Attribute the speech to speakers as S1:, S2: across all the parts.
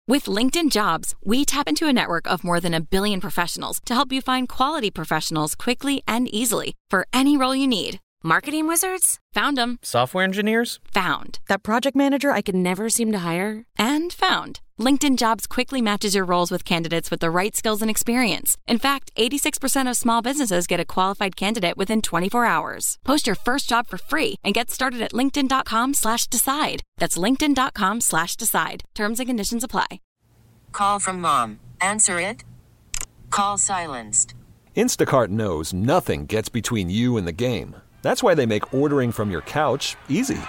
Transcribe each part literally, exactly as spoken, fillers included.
S1: With LinkedIn Jobs, we tap into a network of more than a billion professionals to help you find quality professionals quickly and easily for any role you need. Marketing wizards? Found them.
S2: Software engineers?
S1: Found. That project manager I could never seem to hire? And found. LinkedIn Jobs quickly matches your roles with candidates with the right skills and experience. In fact, eighty-six percent of small businesses get a qualified candidate within twenty-four hours. Post your first job for free and get started at linkedin.com slash decide. That's linkedin.com slash decide. Terms and conditions apply.
S3: Call from mom. Answer it. Call silenced.
S4: Instacart knows nothing gets between you and the game. That's why they make ordering from your couch easy.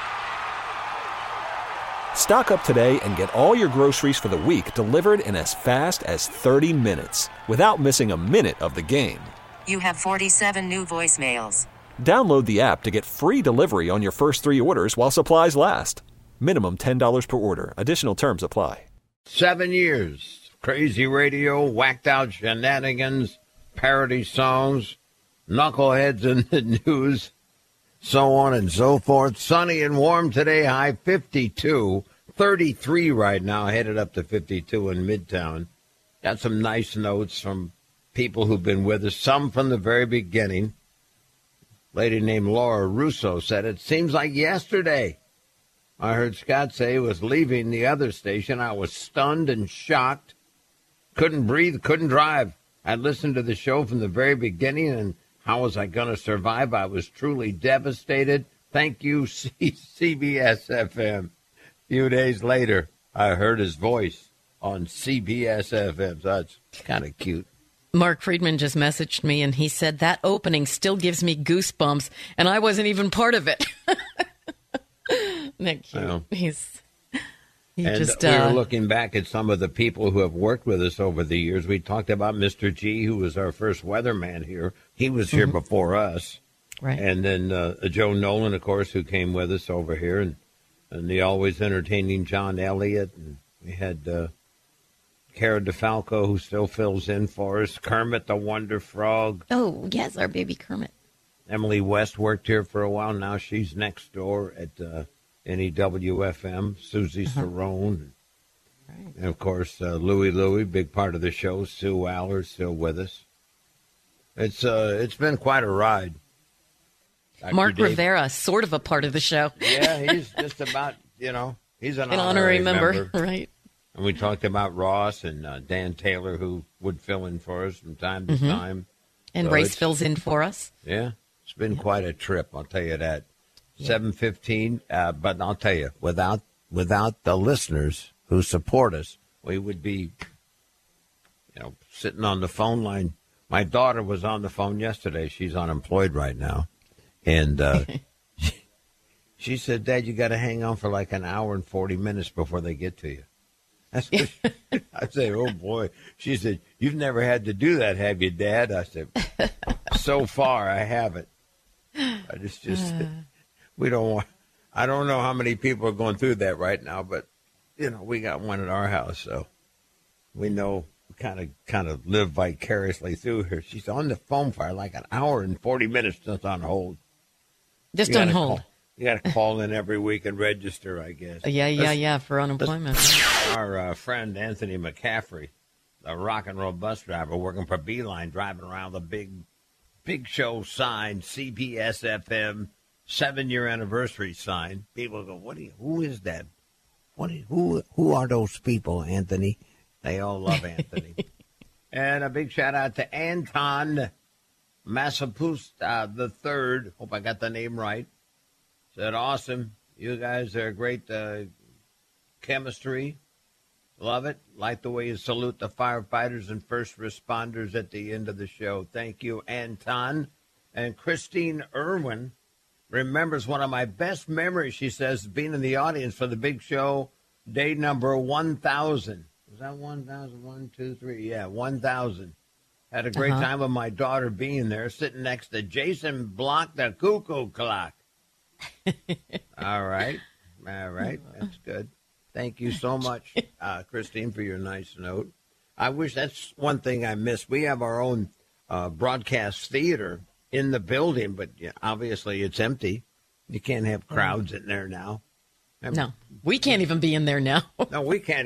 S4: Stock up today and get all your groceries for the week delivered in as fast as thirty minutes without missing a minute of the game.
S3: You have forty-seven new voicemails.
S4: Download the app to get free delivery on your first three orders while supplies last. Minimum ten dollars per order. Additional terms apply.
S5: Seven years. Crazy radio, whacked out shenanigans, parody songs, knuckleheads in the news, so on and so forth. Sunny and warm today, high fifty-two, thirty-three right now, headed up to fifty-two in Midtown. Got some nice notes from people who've been with us, some from the very beginning. Lady named Laura Russo said, it seems like yesterday. I heard Scott say he was leaving the other station. I was stunned and shocked. Couldn't breathe, couldn't drive. I listened to the show from the very beginning, and how was I going to survive? I was truly devastated. Thank you, C B S F M. A few days later, I heard his voice on C B S F M. So that's kind of cute.
S6: Mark Friedman just messaged me, and he said that opening still gives me goosebumps, and I wasn't even part of it. Isn't that cute? Well, He's... He
S5: and
S6: just,
S5: we
S6: uh,
S5: were looking back at some of the people who have worked with us over the years. We talked about Mister G, who was our first weatherman here. He was here mm-hmm. before us.
S6: Right.
S5: And then uh, Joe Nolan, of course, who came with us over here. And, and the always entertaining John Elliott. And we had uh, Cara DeFalco, who still fills in for us. Kermit the Wonder Frog.
S6: Oh, yes, our baby Kermit.
S5: Emily West worked here for a while. Now she's next door at... Uh, N E W F M, Susie uh-huh. Cerrone, right. And of course uh, Louie Louie, big part of the show. Sue Aller still with us. It's uh, it's been quite a ride. Doctor
S6: Mark
S5: Dave,
S6: Rivera, sort of a part of the show.
S5: Yeah, he's just about you know he's an,
S6: an
S5: honorary,
S6: honorary member,
S5: member,
S6: right?
S5: And we talked about Ross and uh, Dan Taylor, who would fill in for us from time to
S6: mm-hmm.
S5: time.
S6: And
S5: so
S6: Race fills in for us.
S5: Yeah, it's been yeah. quite a trip. I'll tell you that.
S6: Yeah.
S5: seven fifteen, uh, but I'll tell you, without without the listeners who support us, we would be, you know, sitting on the phone line. My daughter was on the phone yesterday. She's unemployed right now. And uh, she, she said, Dad, you got to hang on for like an hour and forty minutes before they get to you. That's what she, I said, oh, boy. She said, you've never had to do that, have you, Dad? I said, so far, I haven't. I just, just... Uh. We don't want, I don't know how many people are going through that right now, but, you know, we got one at our house, so we know, kind of kind of live vicariously through her. She's on the phone for like an hour and forty minutes just on hold.
S6: Just on hold.
S5: Call, you got to call in every week and register, I guess.
S6: Yeah, yeah, let's, yeah, for unemployment.
S5: Our uh, friend Anthony McCaffrey, a rock and roll bus driver working for Beeline, driving around the big, big show sign, C B S F M. Seven-year anniversary sign. People go, "What? Do you, who is that? What? You, who? Who are those people, Anthony?" They all love Anthony. And a big shout out to Anton Massapust uh, the third. Hope I got the name right. Said, "Awesome, you guys are great uh, chemistry. Love it. Like the way you salute the firefighters and first responders at the end of the show. Thank you, Anton." And Christine Irwin remembers one of my best memories, she says, being in the audience for the big show, day number one thousand. Was that one thousand? One, two, three. Yeah, one thousand. Had a great uh-huh. time with my daughter being there, sitting next to Jason Block, the cuckoo clock. All right. All right. That's good. Thank you so much, uh, Christine, for your nice note. I wish that's one thing I missed. We have our own uh, broadcast theater in the building, but yeah, obviously it's empty. You can't have crowds in there now.
S6: No, we can't even be in there now.
S5: No, we can't. Even,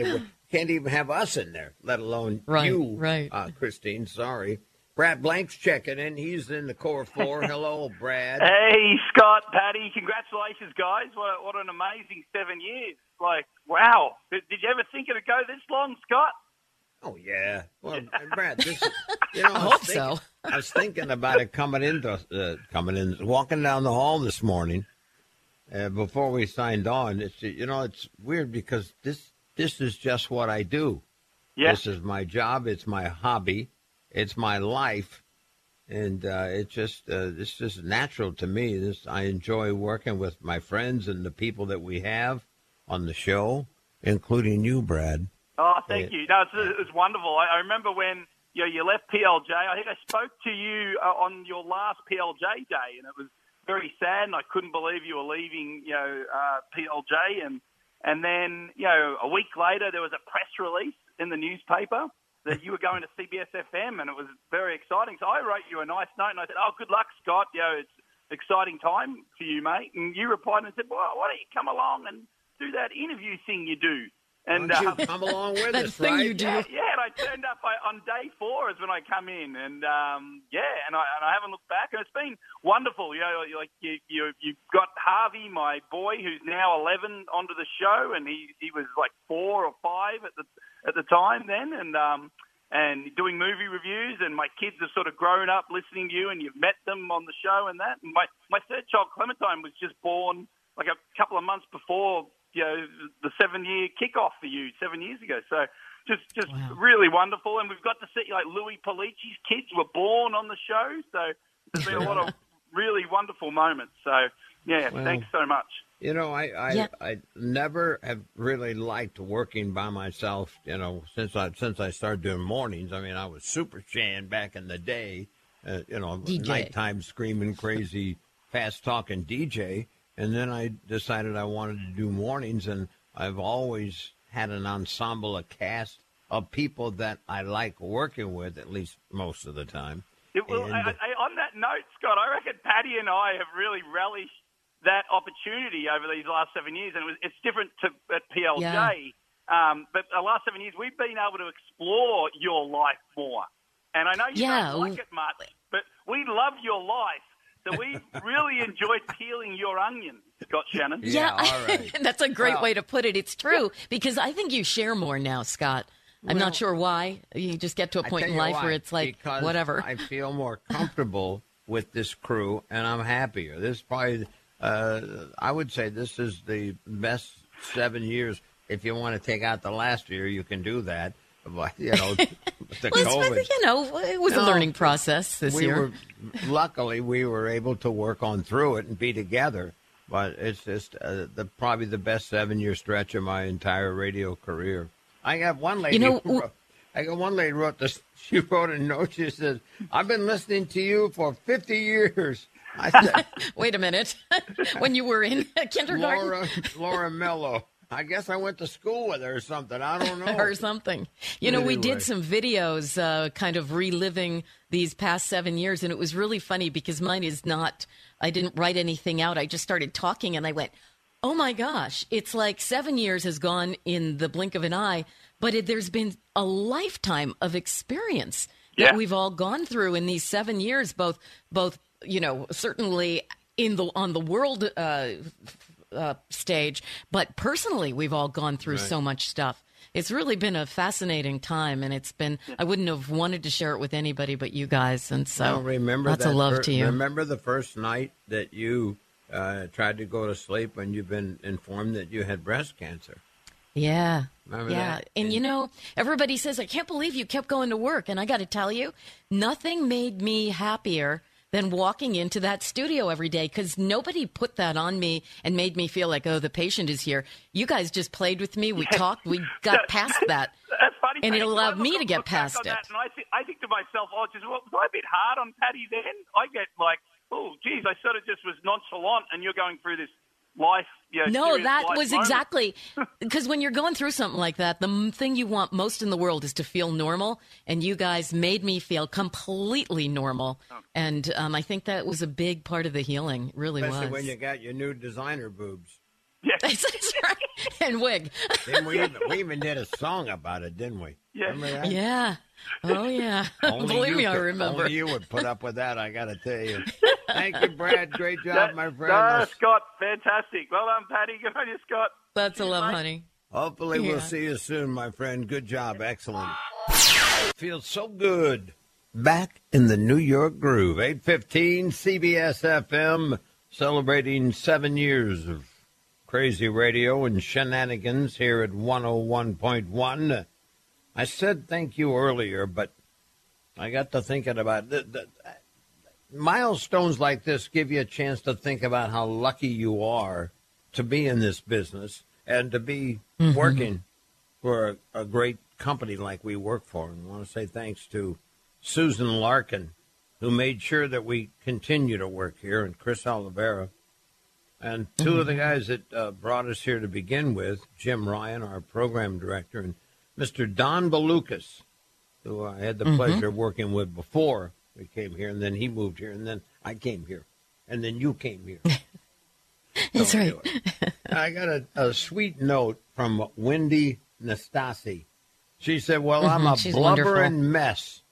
S5: can't even have us in there, let alone
S6: right,
S5: you,
S6: right.
S5: Uh, Christine. Sorry. Brad Blank's checking in. He's in the core four. Hello, Brad.
S2: Hey, Scott, Patty. Congratulations, guys. What, what an amazing seven years. Like, wow. Did, did you ever think it would go this long, Scott?
S5: Oh, yeah. Well, Brad, this, you know, I,
S6: I
S5: was
S6: hope
S5: thinking,
S6: so.
S5: I was thinking about it coming into, uh, coming in, walking down the hall this morning uh, before we signed on. It's, you know, it's weird because this, this is just what I do.
S2: Yeah.
S5: This is my job. It's my hobby. It's my life, and uh, it's just uh, it's just natural to me. This I enjoy working with my friends and the people that we have on the show, including you, Brad.
S2: Oh, thank
S5: Yeah.
S2: you. No, it's, it's wonderful. I, I remember when you know, you left P L J. I think I spoke to you uh, on your last P L J day, and it was very sad, and I couldn't believe you were leaving, you know, uh, P L J. And and then, you know, a week later, there was a press release in the newspaper that you were going to C B S F M, and it was very exciting. So I wrote you a nice note, and I said, oh, good luck, Scott. You know, it's an exciting time for you, mate. And you replied and said, well, why don't you come along and do that interview thing you do? And
S5: Why don't
S2: uh,
S5: you come along with
S6: That
S5: us,
S6: thing
S5: right?
S6: you do.
S2: yeah, yeah, and I turned up I, on day four is when I come in, and um, yeah, and I, and I haven't looked back, and it's been wonderful. You know, like you, you, you've got Harvey, my boy, who's now eleven, onto the show, and he, he was like four or five at the at the time then, and um, and doing movie reviews, and my kids have sort of grown up listening to you, and you've met them on the show and that. And my my third child, Clementine, was just born like a couple of months before, you know, the seven-year kickoff for you seven years ago. So just just
S6: Wow.
S2: really wonderful. And we've got to see, like, Louis Polici's kids were born on the show. So there's been a lot of really wonderful moments. So, yeah,
S5: Well,
S2: thanks so much.
S5: You know, I I,
S6: Yeah.
S5: I never have really liked working by myself. You know, since I since I started doing mornings. I mean, I was Super Shan back in the day. Uh, you know,
S6: D J.
S5: nighttime screaming crazy, fast talking D J. And then I decided I wanted to do mornings, and I've always had an ensemble, a cast of people that I like working with, at least most of the time.
S2: It will,
S5: And,
S2: I, I, on that note, Scott, I reckon Patty and I have really relished that opportunity over these last seven years, and it was, it's different to at P L J.
S6: Yeah.
S2: Um, but the last seven years, we've been able to explore your life more. And I know you
S6: Yeah.
S2: don't like it much, but we love your life. So we really enjoyed peeling your onion, Scott Shannon.
S5: Yeah, all right.
S6: That's a great
S5: Well-
S6: way to put it. It's true, because I think you share more now, Scott. I'm
S5: Well,
S6: not sure why. You just get to a
S5: I
S6: point
S5: tell
S6: in
S5: you
S6: life
S5: why,
S6: where it's like,
S5: because
S6: whatever.
S5: I feel more comfortable with this crew, and I'm happier. This is probably, uh, I would say this is the best seven years. If you want to take out the last year, you can do that. But, you know, the
S6: Well,
S5: COVID.
S6: it's, you know, it was
S5: No,
S6: a learning process this
S5: we
S6: year.
S5: were, luckily, we were able to work on through it and be together. But it's just uh, the probably the best seven-year stretch of my entire radio career. I got one lady.
S6: You know,
S5: who wrote, I got one lady wrote this. She wrote a note. She says, "I've been listening to you for fifty years." I said,
S6: Wait a minute. When you were in kindergarten
S5: "Laura, Laura Mello. I guess I went to school with her or something. I don't know."
S6: or something. You know, we
S5: Anyway.
S6: did some videos uh, kind of reliving these past seven years, and it was really funny because mine is not, I didn't write anything out. I just started talking, and I went, oh my gosh, it's like seven years has gone in the blink of an eye, but it, there's been a lifetime of experience that
S2: Yeah.
S6: we've all gone through in these seven years, both, both, you know, certainly in the, on the world uh, uh, stage, but personally, we've all gone through
S5: Right.
S6: so much stuff. It's really been a fascinating time, and it's been, I wouldn't have wanted to share it with anybody but you guys, and so
S5: Well, remember
S6: lots
S5: that
S6: of love
S5: fir-
S6: to you.
S5: Remember the first night that you uh, tried to go to sleep when you've been informed that you had breast cancer?
S6: Yeah.
S5: Remember
S6: yeah.
S5: that?
S6: And, you know, everybody says, I can't believe you kept going to work. And I got to tell you, nothing made me happier than walking into that studio every day, because nobody put that on me and made me feel like, oh, the patient is here. You guys just played with me. We talked. We got past that.
S2: That's funny,
S6: And it
S2: Patty.
S6: allowed
S2: I
S6: me
S2: look-
S6: to get
S2: look back
S6: past
S2: on that,
S6: it.
S2: And I think, I think to myself, oh, just, well, was I a bit hard on Patty then? I get like, oh, geez, I sort of just was nonchalant, and you're going through this life. You know,
S6: No,
S2: serious
S6: that
S2: life
S6: was
S2: moment.
S6: exactly because when you're going through something like that, the m- thing you want most in the world is to feel normal. And you guys made me feel completely normal. And um, I think that was a big part of the healing. It really
S5: Especially
S6: was.
S5: when you got your new designer boobs.
S2: Yeah.
S6: That's, that's right. And wig.
S5: Didn't we, even, we even did a song about it, didn't we?
S2: Yeah.
S5: Remember that?
S6: Yeah. Oh, yeah.
S5: Only
S6: Believe
S5: you
S6: me, I
S5: could-
S6: remember.
S5: Only you would put up with that, I got to tell you. Thank you, Brad. Great job,
S2: That-
S5: my friend.
S2: No,
S5: I'll-
S2: Scott, fantastic. Well done, Patty. Good on you, Scott.
S6: That's a
S2: Cheers,
S6: love,
S2: mate.
S6: honey.
S5: Hopefully
S6: Yeah.
S5: we'll see you soon, my friend. Good job. Excellent. Feels so good. Back in the New York groove. eight fifteen C B S F M, celebrating seven years of crazy radio and shenanigans here at one oh one point one. I said thank you earlier, but I got to thinking about the, the, milestones like this give you a chance to think about how lucky you are to be in this business and to be
S6: Mm-hmm.
S5: working for a, a great company like we work for. And I want to say thanks to Susan Larkin, who made sure that we continue to work here, and Chris Oliveira. And two
S6: Mm-hmm.
S5: of the guys that uh, brought us here to begin with, Jim Ryan, our program director, and Mister Don Balukas, who I had the
S6: Mm-hmm.
S5: pleasure of working with before we came here, and then he moved here, and then I came here, and then you came here.
S6: That's
S5: So
S6: right.
S5: anyway, I got a, a sweet note from Wendy Nastasi. She said, well, I'm
S6: Mhm,
S5: a
S6: she's
S5: blubbering
S6: wonderful.
S5: mess.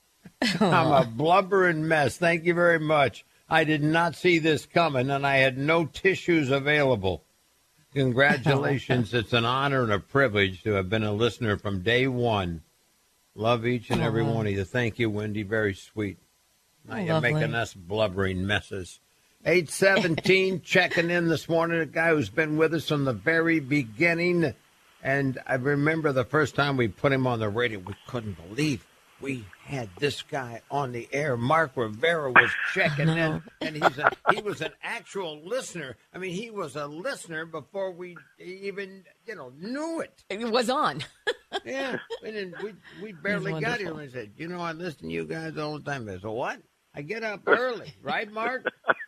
S5: I'm a blubbering mess. Thank you very much. I did not see this coming, and I had no tissues available. Congratulations. It's an honor and a privilege to have been a listener from day one. Love each and every
S6: Aw.
S5: one of you. Thank you, Wendy. Very sweet. Now
S6: Oh,
S5: you're
S6: lovely.
S5: making us blubbering messes. eight seventeen, checking in this morning, a guy who's been with us from the very beginning. And I remember the first time we put him on the radio, we couldn't believe we had this guy on the air. Mark Rivera was checking in, and he's a, he was an actual listener. I mean, he was a listener before we even, you know, knew it.
S6: It was on.
S5: Yeah, we, didn't, we, we barely got
S6: wonderful.
S5: here. And I said, you know, I listen to you guys all the time. I said, what? I get up early, right, Mark?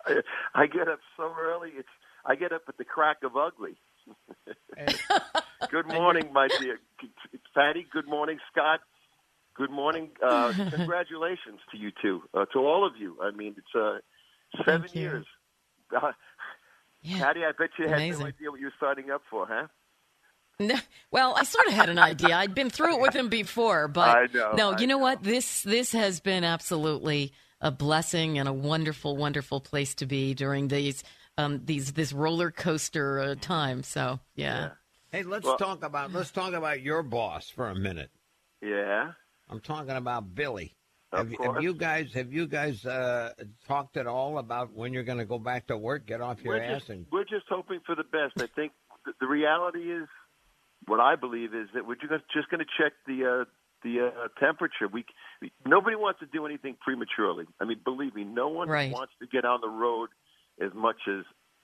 S7: I get up so early. It's I get up at the crack of ugly.
S5: And-
S7: Good morning, my dear Patty. Good morning, Scott. Good morning. Uh, congratulations to you two, uh, to all of you. I mean, it's uh, seven
S6: Thank you.
S7: years. Uh,
S6: Yeah.
S7: Patty, I bet you had
S6: Amazing.
S7: no idea what you were signing up for, huh?
S6: No, well, I sort of had an idea. I'd been through it with him before, but
S7: I know,
S6: no,
S7: I
S6: you know,
S7: know.
S6: what? This this has been absolutely a blessing and a wonderful, wonderful place to be during these um, these this roller coaster uh, time. So, yeah.
S5: hey, let's
S7: Well-
S5: talk about let's talk about your boss for a minute.
S7: Yeah.
S5: I'm talking about Billy.
S7: Of
S5: Have, you- have
S7: course.
S5: you guys have you guys uh, talked at all about when you're going to go back to work? Get off your
S7: We're
S5: ass
S7: just,
S5: and
S7: we're just hoping for the best. I think the, the reality is, what I believe is that we're just, just going to check the uh, the uh, temperature. We, we nobody wants to do anything prematurely. I mean, believe me, no one
S6: Right.
S7: wants to get on the road as much as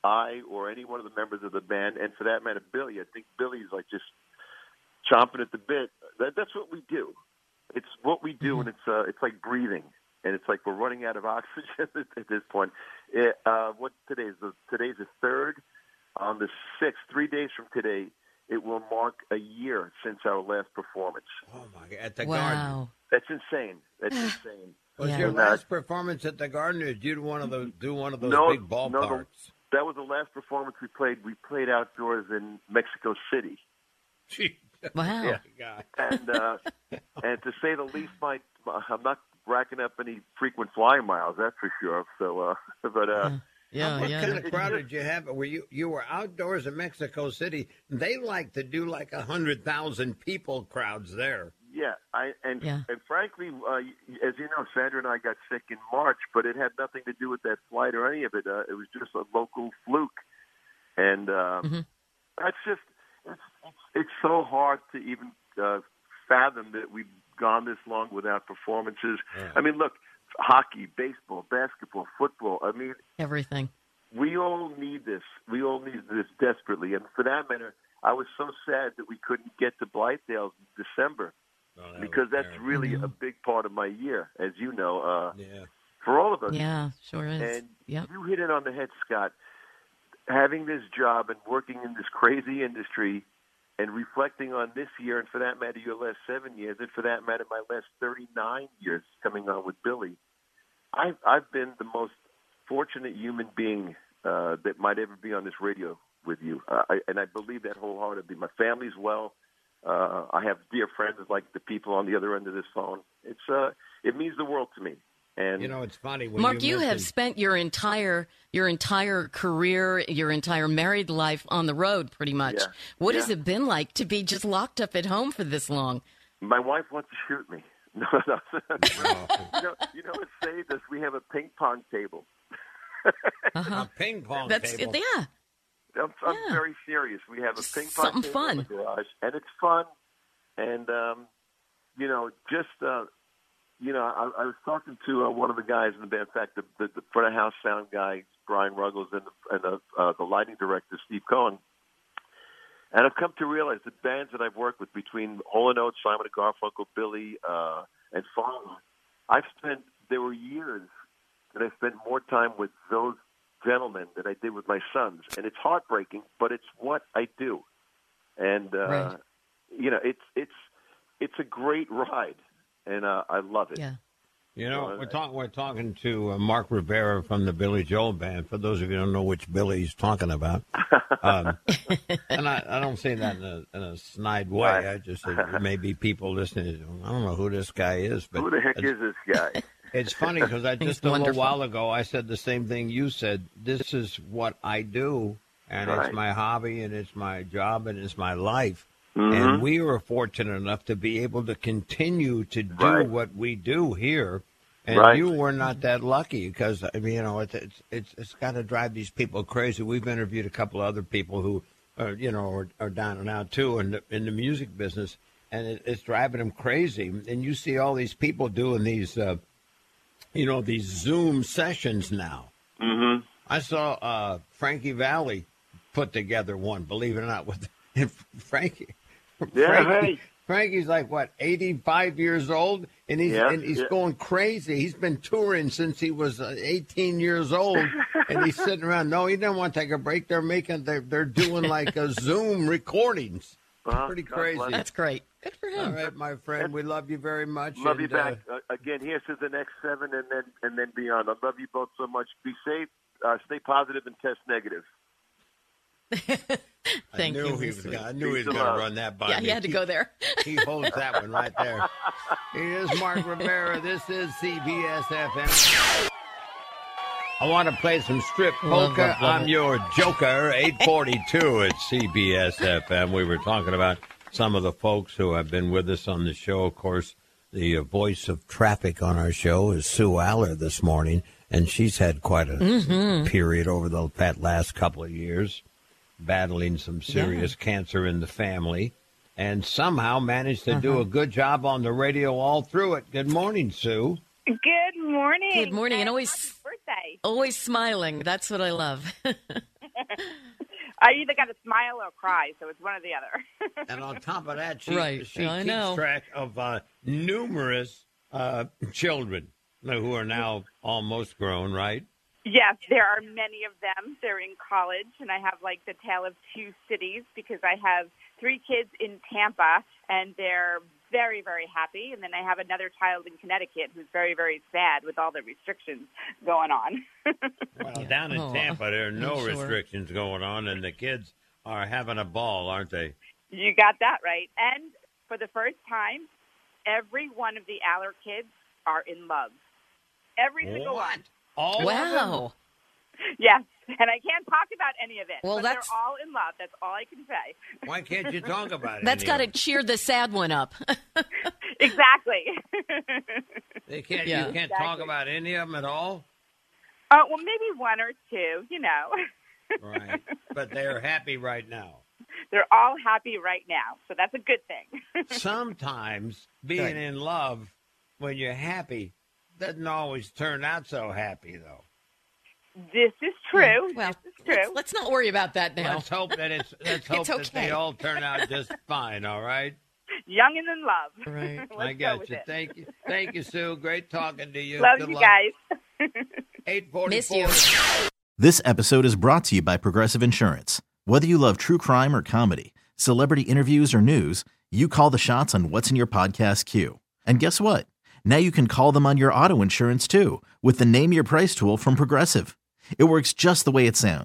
S7: I or any one of the members of the band, and for that matter, Billy. I think Billy's like just chomping at the bit. That, that's what we do. It's what we do, and it's uh, it's like breathing, and it's like we're running out of oxygen at this point. It, uh, what today is? The, today's the third. On the sixth, three days from today, it will mark a year since our last performance.
S5: oh my God, at the Garden.
S6: Wow.
S7: That's insane. That's insane.
S5: Was
S6: Yeah.
S5: your
S7: And, uh,
S5: last performance at the Garden, or did you do one of those do one of those
S7: No,
S5: big
S7: no, the-
S5: ballparks?
S7: That was the last performance we played. We played outdoors in Mexico City,
S5: Gee,
S6: Wow.
S7: Yeah.
S5: God.
S7: and uh, and to say the least, my I'm not racking up any frequent flying miles. That's for sure. So, uh, but uh,
S6: Yeah,
S5: What
S6: yeah.
S5: kind of crowd did you have? Were you you were outdoors in Mexico City? They like to do like a hundred thousand people crowds there.
S7: yeah, I and
S6: Yeah.
S7: and frankly, uh, as you know, Sandra and I got sick in March, but it had nothing to do with that flight or any of it. Uh, it was just a local fluke, and uh,
S6: Mhm.
S7: that's just it's, it's it's so hard to even uh, fathom that we've gone this long without performances.
S5: Yeah.
S7: I mean, look, hockey, baseball, basketball, football. I mean,
S6: Everything.
S7: we all need this. We all need this desperately. And for that matter, I was so sad that we couldn't get to Blythedale in December
S5: Oh, that
S7: because
S5: was
S7: that's
S5: terrible.
S7: really a big part of my year, as you know, uh,
S5: Yeah.
S7: for all of us.
S6: Yeah, sure is.
S7: And
S6: Yep.
S7: you hit it on the head, Scott. Having this job and working in this crazy industry and reflecting on this year, and for that matter, your last seven years, and for that matter, my last thirty-nine years coming on with Billy, I've, I've been the most fortunate human being uh, that might ever be on this radio with you, uh, I, and I believe that wholeheartedly. My family's well. Uh, I have dear friends like the people on the other end of this phone. It's uh, it means the world to me. And
S5: you know, it's funny. When
S6: Mark,
S5: you,
S6: you
S5: mentioned...
S6: have spent your entire your entire career, your entire married life on the road, pretty much.
S7: Yeah.
S6: What
S7: yeah.
S6: has it been like to be just locked up at home for this long?
S7: My wife wants to shoot me. No, no. you know, you know what saved us? We have a ping pong table.
S6: Uh-huh.
S5: A ping pong
S6: That's,
S5: table.
S6: Yeah.
S7: I'm, I'm
S6: Yeah.
S7: very serious. We have a ping pong
S6: Something
S7: table
S6: fun.
S7: in the garage, and it's fun. And um, you know, just uh, you know, I, I was talking to uh, one of the guys in the band. In fact, the, the, the front of house sound guy, Brian Ruggles, and the, and the, uh, the lighting director, Steve Cohen. And I've come to realize the bands that I've worked with, between Hall and Oates, Simon and Garfunkel, Billy, uh, and Fallen, I've spent, there were years that I spent more time with those gentlemen than I did with my sons. And it's heartbreaking, but it's what I do. And, uh,
S6: Right.
S7: you know, it's, it's, it's a great ride, and uh, I love it.
S6: Yeah.
S5: You know, we're talking. We're talking to uh, Mark Rivera from the Billy Joel Band. For those of you who don't know which Billy he's talking about, um, and I, I don't say that in a, in a snide way. I just there may be people listening. I don't know who this guy is, but
S7: who the heck is this guy?
S5: It's funny because I just a
S6: wonderful.
S5: little while ago I said the same thing you said. This is what I do, and
S7: Right.
S5: it's my hobby, and it's my job, and it's my life.
S7: Mm-hmm.
S5: And we were fortunate enough to be able to continue to do
S7: Right.
S5: what we do here. And
S7: Right.
S5: you were not that lucky because, I mean, you know, it's it's it's, it's got to drive these people crazy. We've interviewed a couple of other people who, are, you know, are, are down and out too in the, in the music business, and it, it's driving them crazy. And you see all these people doing these, uh, you know, these Zoom sessions now.
S7: Mm-hmm.
S5: I saw uh, Frankie Valli put together one, believe it or not, with and Frankie.
S7: Yeah,
S5: Frankie,
S7: hey.
S5: Frankie's like, what, eighty-five years old? And he's
S7: Yeah,
S5: and he's
S7: yeah.
S5: going crazy. He's been touring since he was uh, eighteen years old, and he's sitting around. No, he didn't want to take a break. They're making, they're, they're doing like a Zoom recordings.
S7: Uh-huh.
S5: Pretty
S7: God
S5: crazy.
S7: bless.
S6: That's great. Good for
S5: All
S6: him.
S5: right, my friend, we love you very much.
S7: Love
S5: and,
S7: you back
S5: uh,
S7: uh, again. Here's to the next seven, and then and then beyond. I love you both so much. Be safe, uh, stay positive, and test negative.
S5: I
S6: Thank
S5: knew
S6: you.
S5: he was. Gonna, I knew he was
S7: Peace
S5: going
S7: and
S5: to
S7: love.
S5: run that by
S6: Yeah,
S5: me.
S6: he had to go there.
S5: He holds that one right there. He is Mark Rivera. This is C B S F M. I want to play some strip
S6: Love
S5: polka.
S6: it, love
S5: I'm
S6: it.
S5: your Joker. eight forty-two at C B S F M. We were talking about some of the folks who have been with us on the show. Of course, the uh, voice of traffic on our show is Sue Aller this morning, and she's had quite a
S6: Mm-hmm.
S5: period over the that last couple of years, battling some serious cancer in the family, and somehow managed to do a good job on the radio all through it. Good morning, Sue.
S8: Good morning.
S6: Good morning, and always-
S8: happy birthday.
S6: Always smiling. That's what I love.
S8: I either got to smile or cry, so it's one or the other.
S5: And on top of that, she,
S6: Right,
S5: she
S6: I
S5: keeps
S6: know.
S5: track of uh, numerous uh, children who are now almost grown, right?
S8: Yes, there are many of them. They're in college, and I have like the tale of two cities because I have three kids in Tampa, and they're very, very happy. And then I have another child in Connecticut who's very, very sad with all the restrictions going on.
S5: Well, down in
S6: Oh,
S5: Tampa, there are no
S6: I'm sure.
S5: restrictions going on, and the kids are having a ball, aren't they?
S8: You got that right. And for the first time, every one of the Aller kids are in love. Every single
S5: What?
S8: one.
S5: All of them?
S6: Wow.
S8: Yes, and I can't talk about any of it.
S6: Well,
S8: but
S6: that's-
S8: they're all in love. That's all I can say.
S5: Why can't you talk about it?
S6: That's got to cheer the sad one up.
S8: Exactly.
S5: They can't.
S6: Yeah.
S5: You can't talk
S8: Exactly.
S5: about any of them at all.
S8: Uh, well, maybe one or two, you know.
S5: Right. But they're happy right now.
S8: They're all happy right now, so that's a good thing.
S5: Sometimes being
S6: Good.
S5: in love when you're happy doesn't always turn out so happy, though.
S8: This is true.
S6: Well,
S8: this is true.
S6: let's, let's not worry about that now.
S5: Let's hope that it's. Let's hope
S6: It's
S5: that
S6: okay.
S5: they all turn out just fine. All right.
S8: Young and in love.
S6: Right.
S8: Let's
S5: I
S8: go
S5: got
S8: with
S5: you.
S8: it.
S5: Thank you. Thank you, Sue. Great talking to you.
S8: Love
S5: Good
S8: you
S5: luck.
S8: guys.
S5: eight forty-four.
S6: Miss you.
S9: This episode is brought to you by Progressive Insurance. Whether you love true crime or comedy, celebrity interviews or news, you call the shots on what's in your podcast queue. And guess what? Now you can call them on your auto insurance too with the Name Your Price tool from Progressive. It works just the way it sounds.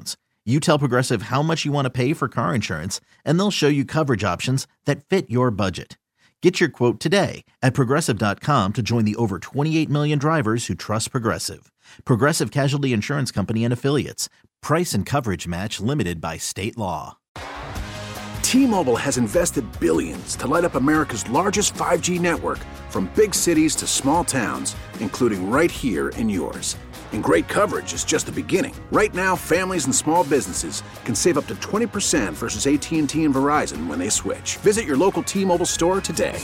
S9: You tell Progressive how much you want to pay for car insurance, and they'll show you coverage options that fit your budget. Get your quote today at Progressive dot com to join the over twenty-eight million drivers who trust Progressive. Progressive Casualty Insurance Company and Affiliates. Price and coverage match limited by state law.
S10: T-Mobile has invested billions to light up America's largest five G network, from big cities to small towns, including right here in yours. And great coverage is just the beginning. Right now, families and small businesses can save up to twenty percent versus A T and T and Verizon when they switch. Visit your local T-Mobile store today.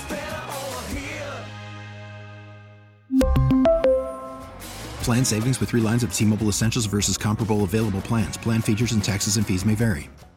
S11: Plan savings with three lines of T-Mobile Essentials versus comparable available plans. Plan features and taxes and fees may vary.